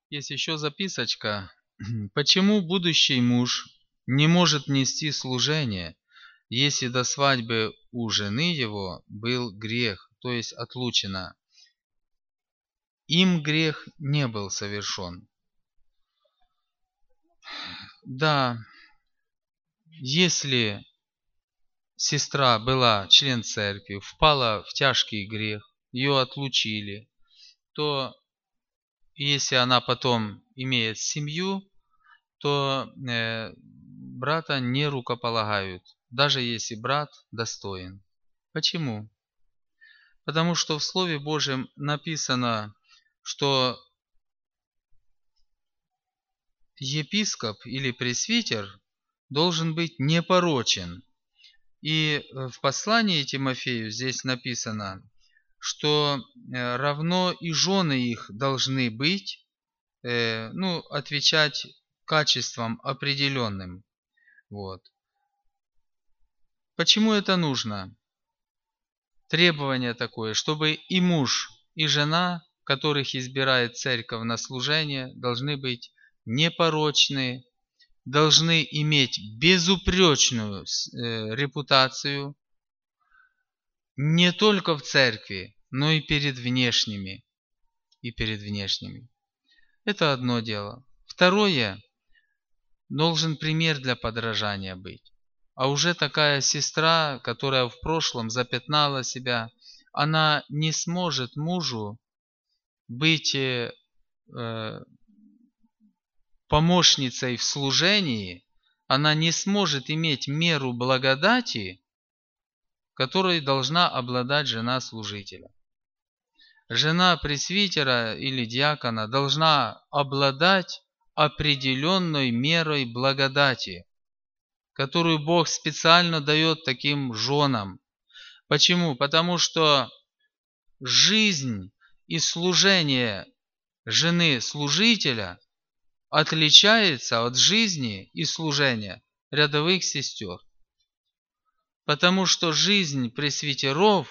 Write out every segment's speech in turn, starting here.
Есть еще записочка. Почему будущий муж не может нести служение, если до свадьбы у жены его был грех, то есть отлучено? Им грех не был совершен. Да, если сестра была член церкви, впала в тяжкий грех, ее отлучили, то если она потом имеет семью, то брата не рукополагают, даже если брат достоин. Почему? Потому что в Слове Божьем написано, что епископ или пресвитер должен быть непорочен. И в послании Тимофею здесь написано, что равно и жены их должны быть, отвечать качествам определенным. Вот. Почему это нужно? Требование такое, чтобы и муж, и жена, которых избирает церковь на служение, должны быть непорочны, должны иметь безупречную репутацию не только в церкви, но и перед внешними. Это одно дело. Второе, должен пример для подражания быть. А уже такая сестра, которая в прошлом запятнала себя, она не сможет мужу быть помощницей в служении, она не сможет иметь меру благодати, которой должна обладать жена служителя. Жена пресвитера или диакона должна обладать определенной мерой благодати, которую Бог специально дает таким женам. Почему? Потому что жизнь и служение жены служителя отличается от жизни и служения рядовых сестер. Потому что жизнь пресвитеров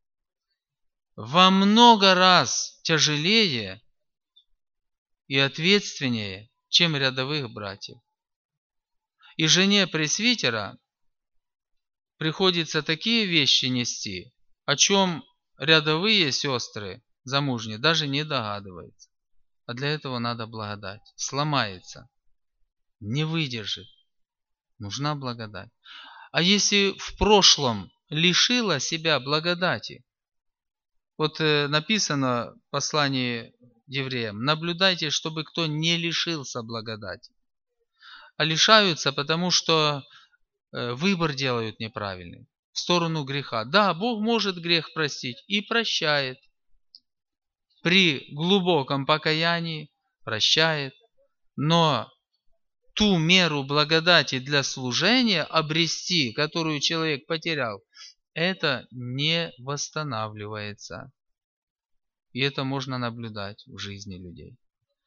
во много раз тяжелее и ответственнее, чем рядовых братьев. И жене пресвитера приходится такие вещи нести, о чем рядовые сестры замужние даже не догадываются. А для этого надо благодать. Сломается, не выдержит. Нужна благодать. А если в прошлом лишила себя благодати, вот написано в послании евреям, наблюдайте, чтобы кто не лишился благодати. А лишаются, потому что выбор делают неправильный в сторону греха. Да, Бог может грех простить и прощает. При глубоком покаянии прощает. Но ту меру благодати для служения обрести, которую человек потерял, это не восстанавливается. И это можно наблюдать в жизни людей.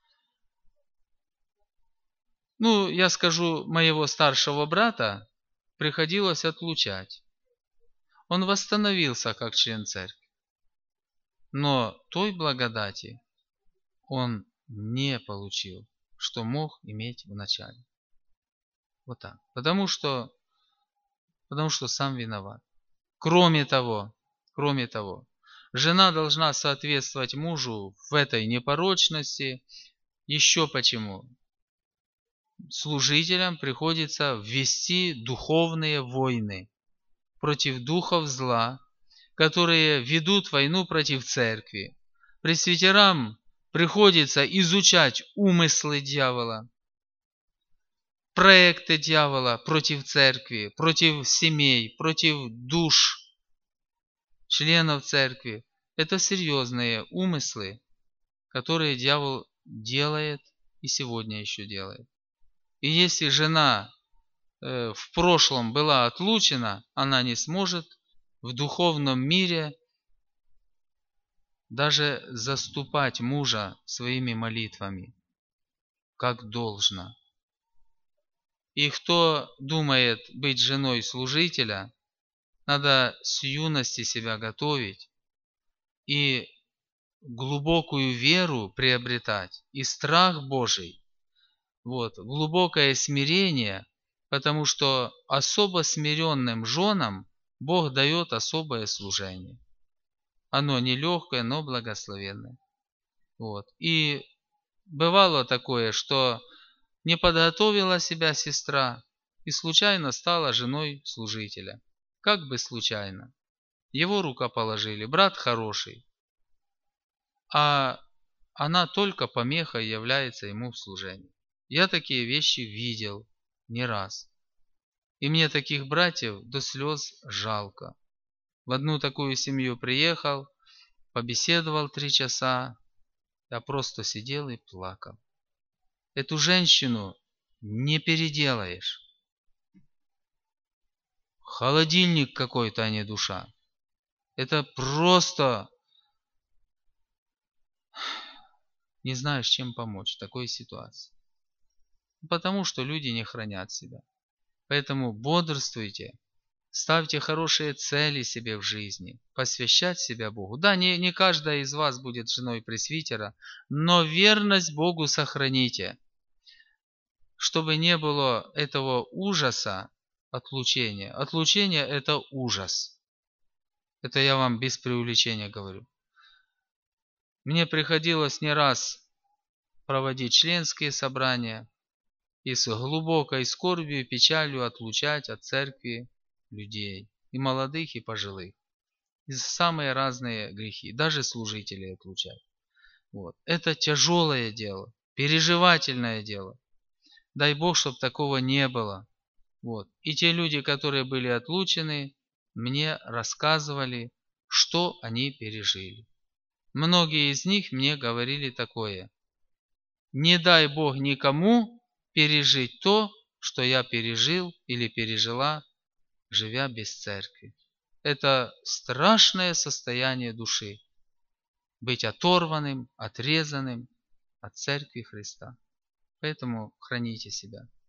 Я скажу, моего старшего брата приходилось отлучать. Он восстановился как член церкви. Но той благодати он не получил, что мог иметь в начале. Вот так. Потому что сам виноват. Кроме того, жена должна соответствовать мужу в этой непорочности. Еще почему? Служителям приходится вести духовные войны против духов зла, которые ведут войну против церкви. Пресвитерам приходится изучать умыслы дьявола, проекты дьявола против церкви, против семей, против душ членов церкви. Это серьезные умыслы, которые дьявол делает и сегодня еще делает. И если жена в прошлом была отлучена, она не сможет в духовном мире даже заступать мужа своими молитвами, как должно. И кто думает быть женой служителя, надо с юности себя готовить и глубокую веру приобретать и страх Божий. Вот, глубокое смирение, потому что особо смиренным женам Бог дает особое служение. Оно нелегкое, но благословенное. Вот. И бывало такое, что не подготовила себя сестра и случайно стала женой служителя. Как бы случайно. Его рукоположили, брат хороший, а она только помехой является ему в служении. Я такие вещи видел не раз. И мне таких братьев до слез жалко. В одну такую семью приехал, побеседовал 3 часа, я просто сидел и плакал. Эту женщину не переделаешь. Холодильник какой-то, а не душа. Это просто не знаешь, чем помочь в такой ситуации. Потому что люди не хранят себя. Поэтому бодрствуйте, ставьте хорошие цели себе в жизни, посвящать себя Богу. Да, не каждая из вас будет женой пресвитера, но верность Богу сохраните, чтобы не было этого ужаса отлучения. Отлучение – это ужас. Это я вам без преувеличения говорю. Мне приходилось не раз проводить членские собрания и с глубокой скорбью и печалью отлучать от церкви людей, и молодых, и пожилых, и за самые разные грехи, даже служителей отлучать. Вот. Это тяжелое дело, переживательное дело. Дай Бог, чтобы такого не было. Вот. И те люди, которые были отлучены, мне рассказывали, что они пережили. Многие из них мне говорили такое: не дай Бог никому пережить то, что я пережил или пережила, живя без церкви. Это страшное состояние души. Быть оторванным, отрезанным от церкви Христа. Поэтому храните себя.